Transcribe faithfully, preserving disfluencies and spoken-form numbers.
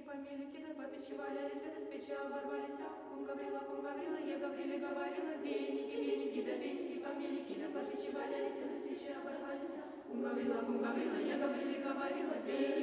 помелики, да попечи валялись, да с печи оборвались. Кум Гаврила, кум Гаврила, я Гавриле говорила, веники, веники, да веники, помелики, да попечи валялись, да с печи оборвались. Кум Гаврила, кум Гаврила, я Гавриле говорила, веники.